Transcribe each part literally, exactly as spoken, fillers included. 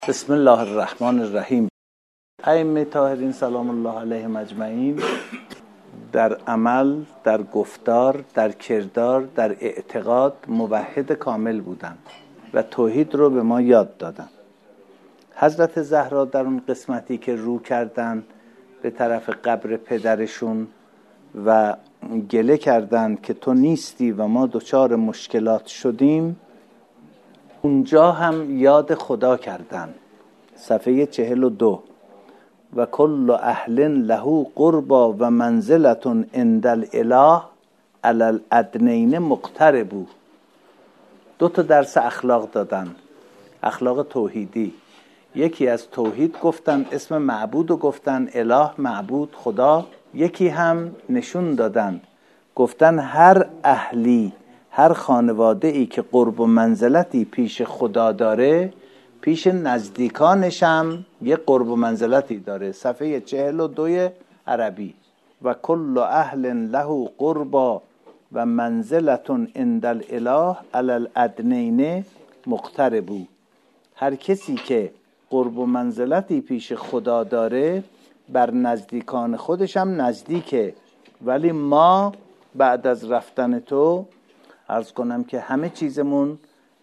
بسم الله الرحمن الرحیم. ائمه طاهرین سلام الله علیهم اجمعین در عمل، در گفتار، در کردار، در اعتقاد موحد کامل بودند و توحید رو به ما یاد دادن. حضرت زهرا در اون قسمتی که رو کردن به طرف قبر پدرشون و گله کردن که تو نیستی و ما دچار مشکلات شدیم، اونجا هم یاد خدا کردن. صفحه چهل و دو: و کل اهل له قربا و منزلت عند الاله علی الادنین مقتربو. دو تا درس اخلاق دادن، اخلاق توحیدی. یکی از توحید گفتن، اسم معبود رو گفتن، اله معبود خدا. یکی هم نشون دادن، گفتن هر اهلی، هر خانواده ای که قرب و منزلتی پیش خدا داره، پیش نزدیکانش هم یه قرب و منزلتی داره. صفحه چهل و دوی عربی: و کل اهل له قربا و منزلت عند الاله علی الادنین مقتربو. هر کسی که قرب و منزلتی پیش خدا داره بر نزدیکان خودش هم نزدیکه. ولی ما بعد از رفتن تو عرض کنم که همه چیزمون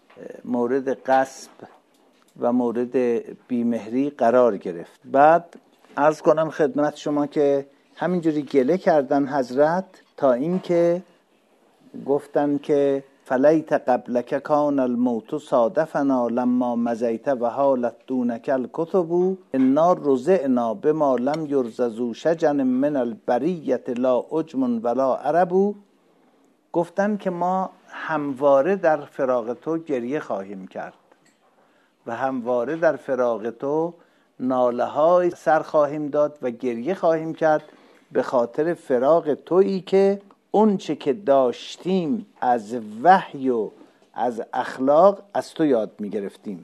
مورد غصب و مورد بیمهری قرار گرفت. بعد عرض کنم خدمت شما که همینجوری گله کردن حضرت تا این که گفتن که فلیت قبلک کان الموت صادفنا لما مزیت و حالت دونک الکتب انا رزعنا بما لم یرززو شجن من البریت لا عجم ولا عرب. گفتن که ما همواره در فراق تو گریه خواهیم کرد و همواره در فراق تو ناله های سر خواهیم داد و گریه خواهیم کرد به خاطر فراق تویی که اون چه که داشتیم از وحی و از اخلاق از تو یاد می گرفتیم.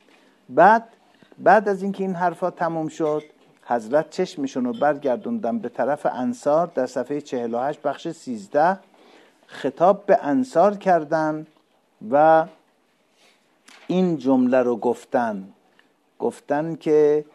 بعد بعد از اینکه این حرفا تموم شد، حضرت چشمشون رو برگردوندن به طرف انصار. در صفحه چهل و هشت بخش سیزده خطاب به انصار کردن و این جمله رو گفتن گفتن که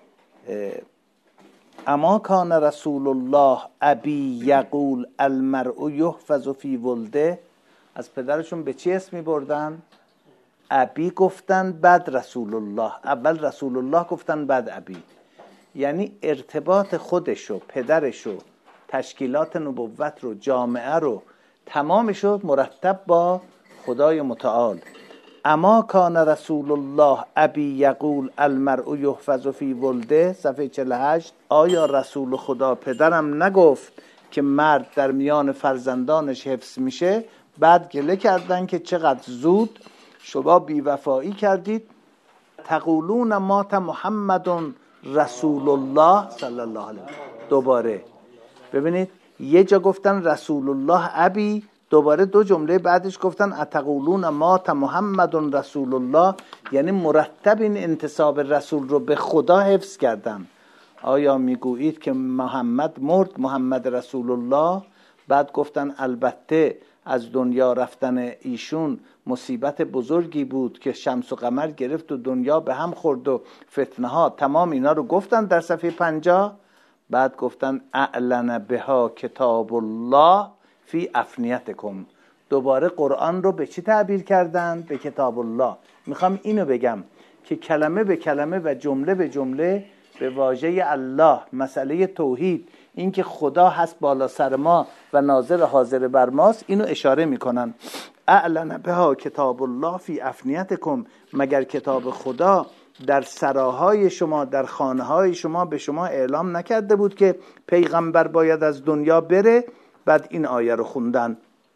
اما کان رسول الله ابی یقول المرء یحفظ فی ولده. از پدرشون به چی اسمی بردن؟ ابی گفتن، بعد رسول الله. اول رسول الله گفتن، بعد ابی. یعنی ارتباط خودشو، پدرشو، تشکیلات نبوت رو، جامعه رو، تمامشو مرتب با خدای متعال. اما کان رسول الله ابی یقول المرء یحفظ فی ولده. صفحه چهل و هشت: آیا رسول خدا پدرم نگفت که مرد در میان فرزندانش حفظ میشه؟ بعد گله کردن که چقدر زود شما بیوفایی کردید. تقولون مات محمد رسول الله صلی الله علیه و دوباره ببینید، یه جا گفتن رسول الله ابی، دوباره دو جمله بعدش گفتن اتقولون مات محمد رسول الله. یعنی مرتب این انتساب رسول رو به خدا حفظ کردن. آیا میگویید که محمد مرد، محمد رسول الله؟ بعد گفتن البته از دنیا رفتن ایشون مصیبت بزرگی بود که شمس و قمر گرفت و دنیا به هم خورد و فتنه ها. تمام اینا رو گفتن در صفحه پنجاه. بعد گفتن اعلن بها کتاب الله فی افنیتکم. دوباره قرآن رو به چی تعبیر کردن؟ به کتاب الله. میخوام اینو بگم که کلمه به کلمه و جمله به جمله به واژه الله، مسئله توحید، این که خدا هست بالا سر ما و ناظر حاضر بر ماست، اینو اشاره میکنن. اعلن بها کتاب الله فی افنیتکم. مگر کتاب خدا در سراهای شما، در خانه‌های شما به شما اعلام نکرده بود که پیغمبر باید از دنیا بره؟ بعد این آیه رو خوندن: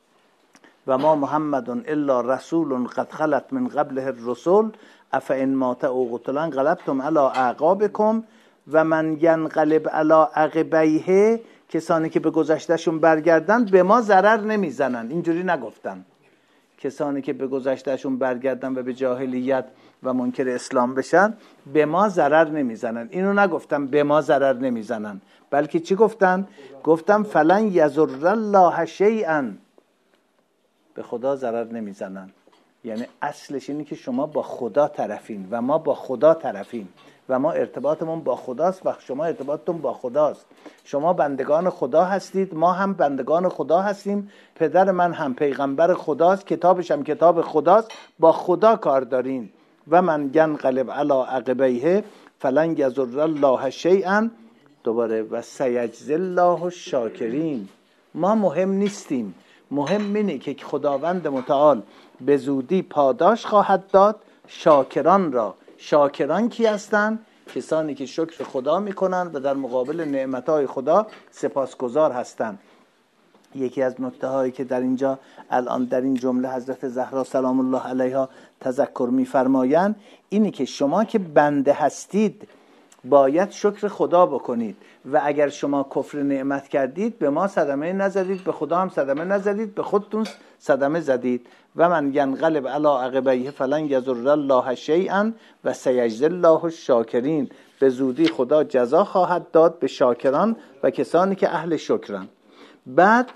و ما محمد الا رسول قد خلت من قبله الرسل افئن مات او قتل انقلبتم علی اعقابکم و من ینقلب علی عقبیه. کسانی که به گذشتهشون برگردن به ما ضرر نمیزنن. اینجوری نگفتن کسانی که به گذشتهشون برگردن و به جاهلیت و منکر اسلام بشن به ما ضرر نمیزنن. اینو نگفتن به ما ضرر نمیزنن، بلکه چی گفتن؟ گفتن فلن یضر الله شیئا، به خدا ضرر نمیزنن. یعنی اصلش اینه که شما با خدا طرفین و ما با خدا طرفیم و ما ارتباطمون با خداست و شما ارتباطتون با خداست. شما بندگان خدا هستید، ما هم بندگان خدا هستیم. پدر من هم پیغمبر خداست، کتابش هم کتاب خداست، با خدا کار دارین. و من ینقلب علی عقبیه فلن یضر الله شیئا. دوباره و سیجزی الله الشاکرین. ما مهم نیستیم، مهم اینه که خداوند متعال به زودی پاداش خواهد داد شاکران را. شاکران کی هستن؟ کسانی که شکر خدا میکنن و در مقابل نعمتهای خدا سپاسگزار هستن. یکی از نکته هایی که در اینجا الان در این جمله حضرت زهرا سلام الله علیها تذکر میفرمایند اینی که شما که بنده هستید باید شکر خدا بکنید و اگر شما کفر نعمت کردید به ما صدمه نزدید، به خدا هم صدمه نزدید، به خودتون صدمه زدید. و من ینقلب علی عقبیه فلن یضر الله شیئا و سیجزی الله الشاکرین. به زودی خدا جزا خواهد داد به شاکران و کسانی که اهل شکرن. بعد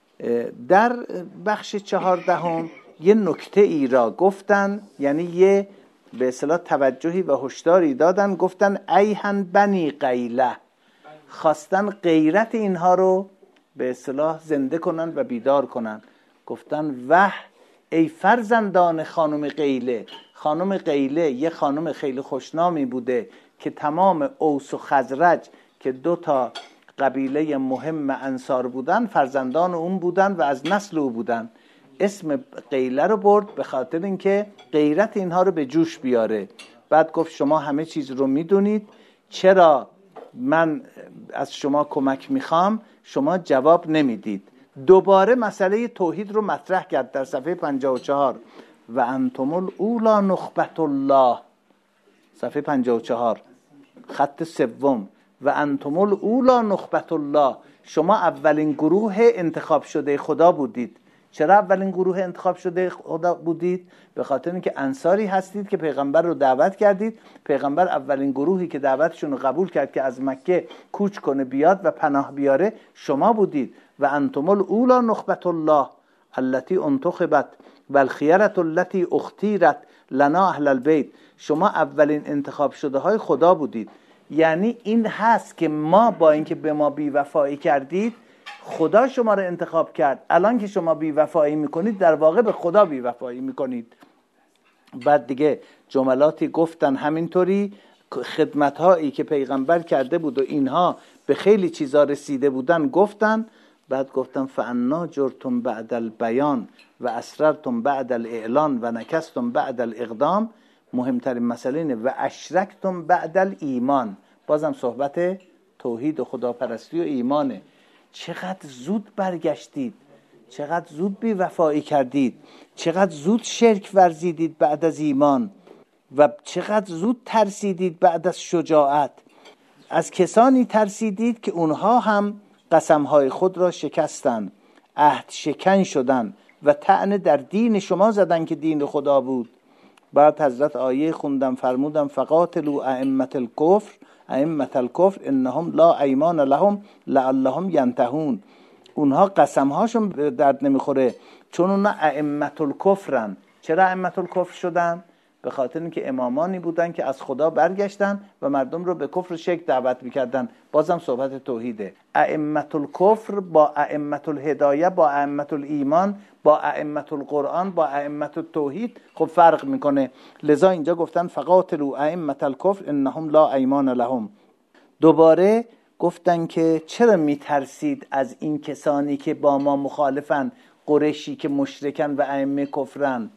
در بخش چهاردهم یه نکته ای را گفتن، یعنی یه به اصطلاح توجهی و هشداری دادن. گفتن ایهن بنی قیله، خواستن غیرت اینها رو به اصطلاح زنده کنن و بیدار کنن. گفتن وح ای فرزندان خانم قیله. خانم قیله یه خانم خیلی خوشنامی بوده که تمام اوس و خزرج که دو تا قبیله مهم انصار بودن فرزندان اون بودن و از نسل او بودن. اسم قیله رو برد به خاطر اینکه غیرت اینها رو به جوش بیاره. بعد گفت شما همه چیز رو میدونید، چرا من از شما کمک میخوام شما جواب نمیدید. دوباره مسئله توحید رو مطرح کرد در صفحه پنجاه و چهار. و انتم الاولا نخبت الله، صفحه پنجاه و چهار خط سوم. و انتم الاولا نخبت الله، شما اولین گروه انتخاب شده خدا بودید. چرا اولین گروه انتخاب شده خدا بودید؟ به خاطر اینکه انصاری هستید که پیغمبر رو دعوت کردید. پیغمبر اولین گروهی که دعوتشون رو قبول کرد که از مکه کوچ کنه بیاد و پناه بیاره شما بودید. و انتم الاولا نخبت الله التي انتخبت والخيرة التي اختیرت لنا اهل البیت. شما اولین انتخاب شده های خدا بودید. یعنی این هست که ما با اینکه به ما بی‌وفایی کردید خدا شما رو انتخاب کرد. الان که شما بی‌وفایی میکنید در واقع به خدا بی‌وفایی میکنید. بعد دیگه جملاتی گفتن همینطوری، خدمت‌هایی که پیغمبر کرده بود و اینها به خیلی چیزا رسیده بودن گفتن. بعد گفتن فانا جرتم بعد البیان و اسررتم بعد الاعلان و نکستم بعد الاقدام. مهمترین مسئله اینه و اشرکتم بعد الایمان. بازم صحبت توحید و خداپرستی و ایمانه. چقدر زود برگشتید، چقدر زود بی وفایی کردید، چقدر زود شرک ورزیدید بعد از ایمان و چقدر زود ترسیدید بعد از شجاعت. از کسانی ترسیدید که اونها هم قسمهای خود را شکستن، عهد شکن شدن و طعن در دین شما زدن که دین خدا بود. بعد حضرت آیه خوندم فرمودم فقاتلوا ائمة الکفر ائمة الکفر انهم لا ایمان لهم لعلهم ینتهون. اونها قسمهاشون به درد نمیخوره چون اونها ائمة الکفرن. چرا ائمة الکفر شدن؟ به خاطر اینکه امامانی بودن که از خدا برگشتن و مردم رو به کفر و شرک دعوت میکردن. بازم صحبت توحیده. ائمة الکفر با ائمة الهدایه، با ائمة الایمان، با ائمة القرآن، با ائمة التوحید خب فرق میکنه. لذا اینجا گفتن فقاتلوا ائمة الکفر انهم لا ایمان لهم. دوباره گفتن که چرا میترسید از این کسانی که با ما مخالفن، قریشی که مشرکن و ائمه کفرن؟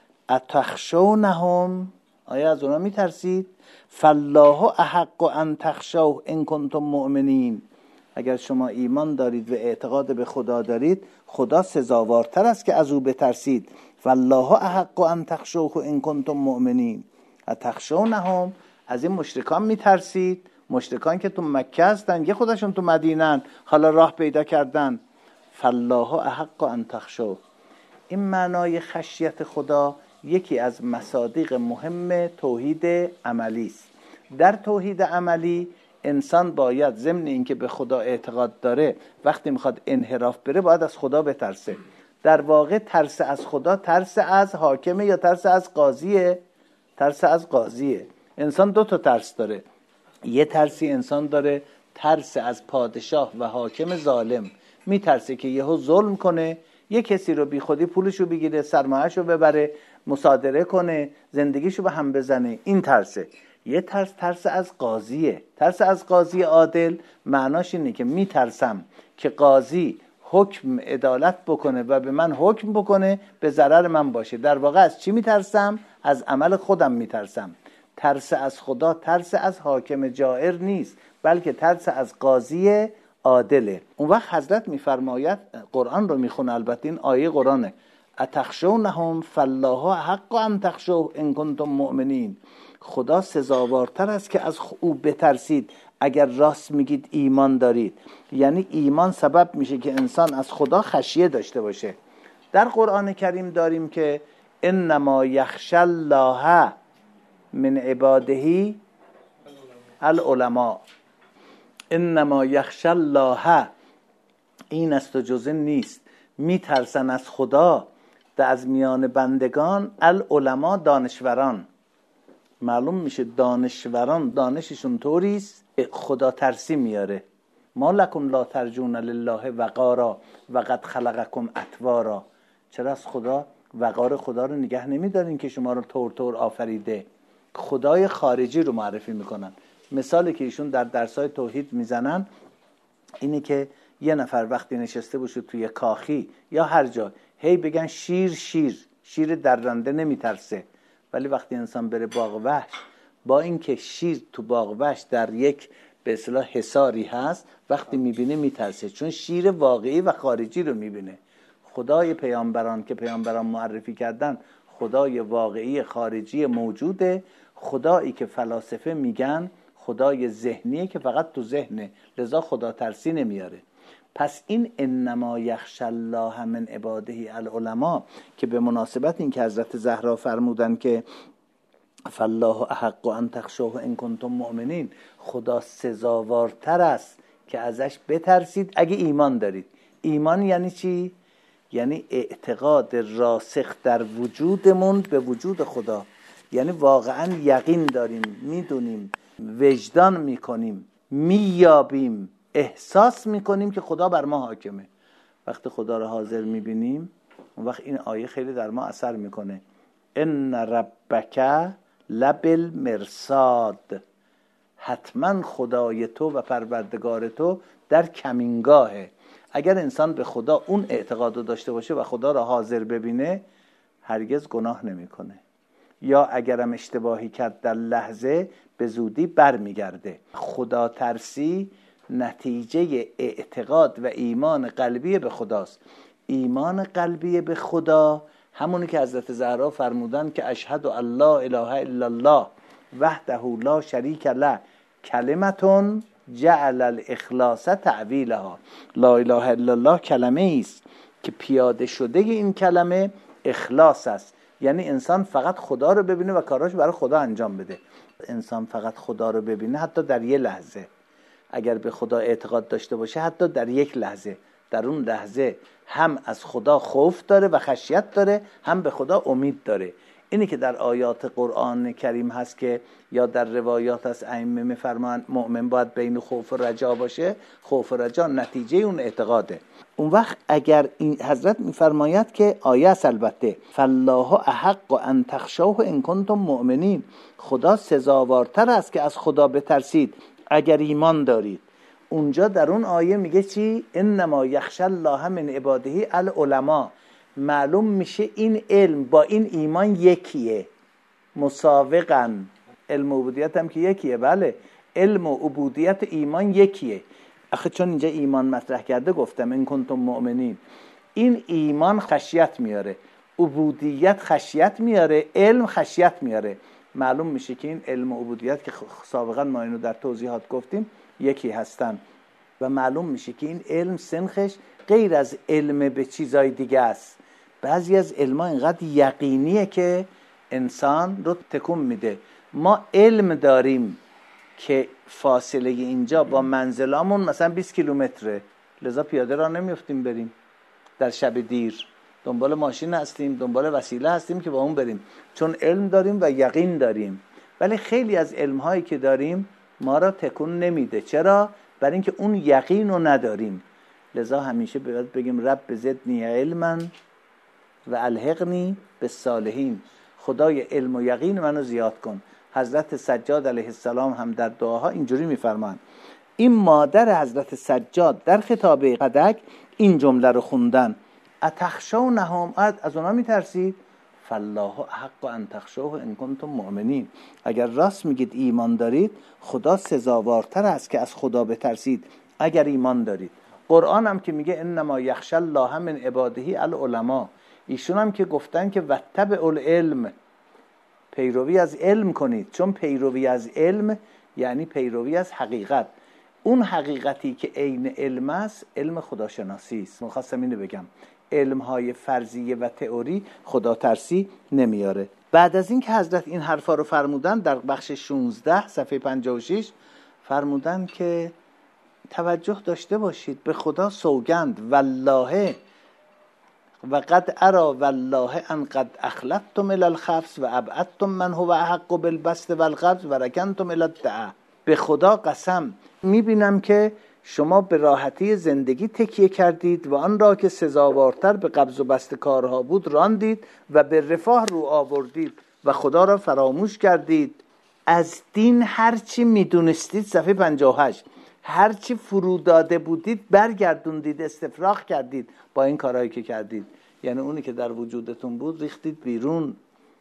اتخشونهم، آیا از اونا میترسید؟ فالله احق ان تخشوه ان کنتم مؤمنین. اگر شما ایمان دارید و اعتقاد به خدا دارید خدا سزاوارتر است که از او بترسید. فالله احق ان تخشوه ان کنتم مؤمنین. اتخشونهم، از این مشرکان میترسید؟ مشرکان که تو مکه هستن، یه خودشون تو مدینن، حالا راه پیدا کردن. فالله احق ان تخشوه. این معنای خشیت خدا یکی از مصادیق مهم توحید عملی است. در توحید عملی انسان باید ضمن اینکه به خدا اعتقاد داره وقتی میخواد انحراف بره باید از خدا بترسه. در واقع ترس از خدا ترس از حاکمه یا ترس از قاضیه؟ ترس از قاضیه. انسان دو تا ترس داره. یه ترسی انسان داره ترس از پادشاه و حاکم ظالم، میترسه که یهو ظلم کنه، یه کسی رو بی خودی پولشو بگیره، سرمایه‌شو ببره، مصادره کنه، زندگیشو به هم بزنه. این ترسه. یه ترس ترس از قاضیه. ترس از قاضی عادل معناش اینه که میترسم که قاضی حکم عدالت بکنه و به من حکم بکنه به ضرر من باشه. در واقع از چی میترسم؟ از عمل خودم میترسم. ترس از خدا ترس از حاکم جائر نیست، بلکه ترس از قاضی عادله. اون وقت حضرت میفرماید، قرآن رو میخونه، البته این آیه قرآنه، اتخشونهم فالله حق ان تخشوه ان کنتم مؤمنین. خدا سزاوارتر است که از او بترسید اگر راست میگید ایمان دارید. یعنی ایمان سبب میشه که انسان از خدا خشیه داشته باشه. در قرآن کریم داریم که انما یخشی الله من عباده العلماء. انما یخشی الله، این است و جز این نیست، میترسن از خدا و از میان بندگان العلماء، دانشوران. معلوم میشه دانشوران دانششون طوریست خدا ترسی میاره. ما لکم لا ترجون لله وقارا و قد خلقکم اطوارا. چرا از خدا وقار خدا رو نگه نمیدارین که شما رو طور طور آفریده؟ خدای خارجی رو معرفی میکنن. مثالی که ایشون در درسای توحید میزنن اینه که یه نفر وقتی نشسته باشه توی کاخی یا هر جا، هی بگن شیر شیر، شیر درنده نمیترسه. ولی وقتی انسان بره باغ وحش، با اینکه شیر تو باغ وحش در یک به اصطلاح حصاری هست، وقتی میبینه میترسه، چون شیر واقعی و خارجی رو میبینه. خدای پیامبران که پیامبران معرفی کردن خدای واقعی خارجی موجوده. خدایی که فلاسفه میگن خدای ذهنیه که فقط تو ذهنه، لذا خدا ترسی نمیاره. پس این انما یخشی الله من عباده العلماء که به مناسبت این که حضرت زهرا فرمودن که فالله احق ان تخشوه ان کنتم مؤمنین، خدا سزاوارتر است که ازش بترسید اگه ایمان دارید. ایمان یعنی چی؟ یعنی اعتقاد راسخ در وجودمون به وجود خدا. یعنی واقعا یقین داریم، میدونیم، وجدان میکنیم، مییابیم، احساس میکنیم که خدا بر ما حاکمه. وقتی خدا رو حاضر میبینیم اون وقت این آیه خیلی در ما اثر میکنه. ان ربک لبالمرصاد، حتما خدای تو و پروردگار تو در کمینگاهه. اگر انسان به خدا اون اعتقاد رو داشته باشه و خدا رو حاضر ببینه، هرگز گناه نمیکنه، یا اگرم اشتباهی کرد در لحظه به زودی بر میگرده. خدا ترسی نتیجه اعتقاد و ایمان قلبی به خداست. ایمان قلبی به خدا همونی که حضرت زهرا فرمودن که اشهد ان لا اله الا الله وحده لا شریک له کلمتون جعل الاخلاص تعویلها. لا اله الا الله کلمه است که پیاده شده این کلمه اخلاص است. یعنی انسان فقط خدا رو ببینه و کاراش برای خدا انجام بده. انسان فقط خدا رو ببینه، حتی در یک لحظه اگر به خدا اعتقاد داشته باشه، حتی در یک لحظه، در اون لحظه هم از خدا خوف داره و خشیت داره، هم به خدا امید داره. اینی که در آیات قرآن کریم هست که یا در روایات از ائمه میفرمان مؤمن باید بین خوف و رجا باشه. خوف و رجا نتیجه اون اعتقاده. اون وقت اگر این حضرت میفرماید که آیه است البته فالله احق ان تخشوه ان کنتم مؤمنین، خدا سزاوارتر است که از خدا بترسید اگر ایمان دارید. اونجا در اون آیه میگه چی؟ انما یخشی الله من عباده العلماء. معلوم میشه این علم با این ایمان یکیه، مساوقاً. علم و عبودیت هم که یکیه. بله، علم و عبودیت ایمان یکیه. آخه چون اینجا ایمان مطرح کرده گفتم ان کنتم مؤمنین. این ایمان خشیت میاره، عبودیت خشیت میاره، علم خشیت میاره. معلوم میشه که این علم و عبودیت که سابقا ما اینو در توضیحات گفتیم یکی هستن، و معلوم میشه که این علم سنخش غیر از علم به چیزای دیگه است. بعضی از علما اینقدر یقینیه که انسان رو تکون میده. ما علم داریم که فاصله اینجا با منزلامون مثلا بیست کیلومتره، لذا پیاده راه نمیفتیم بریم در شب دیر. دنبال ماشین هستیم، دنبال وسیله هستیم که با اون بریم، چون علم داریم و یقین داریم. ولی خیلی از علم‌هایی که داریم ما را تکون نمیده. چرا؟ برای اینکه اون یقین رو نداریم. لذا همیشه باید بگیم رب زدنی علما و الحقنی بالصالحین. خدای علم و یقین منو زیاد کن. حضرت سجاد علیه السلام هم در دعاها اینجوری میفرمان. این مادر حضرت سجاد در خطاب قدک این جمله رو خوندن: اتخشونهم، از اونا میترسید؟ فالله حق ان تخشوه ان کنتم مؤمنین. اگر راست میگید ایمان دارید، خدا سزاوارتر است که از خدا بترسید اگر ایمان دارید. قرآن هم که میگه انما یخشى الله من عباده العلماء، ایشون هم که گفتن که واتبعوا العلم، پیروی از علم کنید، چون پیروی از علم یعنی پیروی از حقیقت. اون حقیقتی که عین علم است علم خداشناسی است. می‌خواستم اینو بگم، علم‌های فرضیه و تئوری خدا ترسی نمیاره. بعد از این که حضرت این حرفا رو فرمودن در بخش شانزده صفحه پنجاه و شش فرمودن که توجه داشته باشید، به خدا سوگند والله و قد ارا والله ان قد اخلفتم الى الخبث و ابعدتم من هو احق بالبسط والقبض و رکنتم الى الدعاء. به خدا قسم میبینم که شما به راحتی زندگی تکیه کردید و آن را که سزاوارتر به قبض و بسط کارها بود راندید و به رفاه رو آوردید و خدا را فراموش کردید. از دین هرچی میدونستید، صفحه پنجاه و هشت، هرچی فرود داده بودید برگردوندید، استفراغ کردید با این کارهایی که کردید. یعنی اونی که در وجودتون بود ریختید بیرون.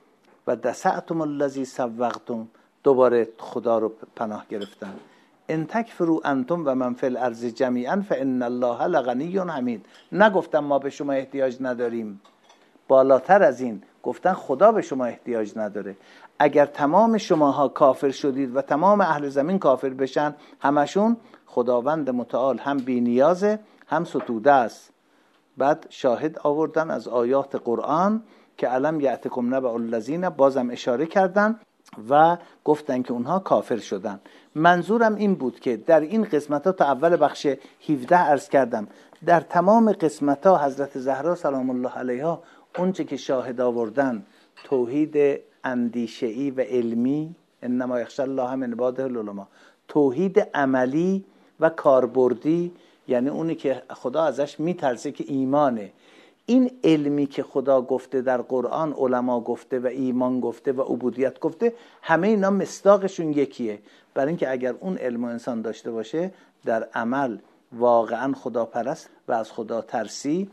و دسعتم الذی سوقتم، دوباره خدا رو پناه گرفتن. ان تکفروا انتم و من فی الارض جمیعا فان الله لغنی حمید. نگفتم ما به شما احتیاج نداریم، بالاتر از این گفتن خدا به شما احتیاج نداره. اگر تمام شماها کافر شدید و تمام اهل زمین کافر بشن، همشون، خداوند متعال هم بی نیازه هم ستوده است. بعد شاهد آوردن از آیات قرآن که علم یأتکم نبأ الذین، بازم اشاره کردن و گفتن که اونها کافر شدن. منظورم این بود که در این قسمت ها، تا اول بخش هفده عرض کردم، در تمام قسمت ها حضرت زهرا سلام الله علیها اونچه که شاهد آوردن توحید اندیشه‌ای و علمی، انما یخشی الله من عباده العلماء، توحید عملی و کاربردی، یعنی اونی که خدا ازش میترسه که ایمانه. این علمی که خدا گفته در قرآن، علما گفته و ایمان گفته و عبودیت گفته، همه اینا مصداقشون یکیه. برای اینکه اگر اون علم انسان داشته باشه، در عمل واقعا خدا پرست و از خدا ترسی،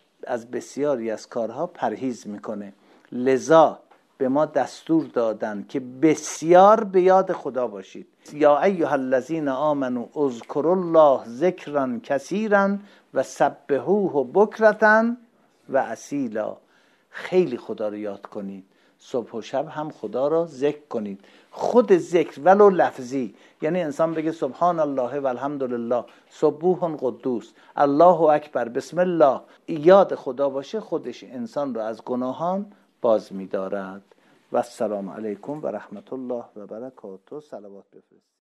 از بسیاری از کارها پرهیز میکنه. لذا به ما دستور دادن که بسیار به یاد خدا باشید. یا ایها الذین آمنوا اذکروا الله ذکرا کثیرا و سبحوه بکرة و اصیلا. خیلی خدا رو یاد کنید، صبح و شب هم خدا رو ذکر کنید. خود ذکر ولو لفظی، یعنی انسان بگه سبحان الله و الحمدلله، سبوح قدوس، الله اکبر، بسم الله، یاد خدا باشه، خودش انسان رو از گناهان باز می‌دارد. و السلام علیکم و رحمت الله و برکاته. صلوات بفرستید.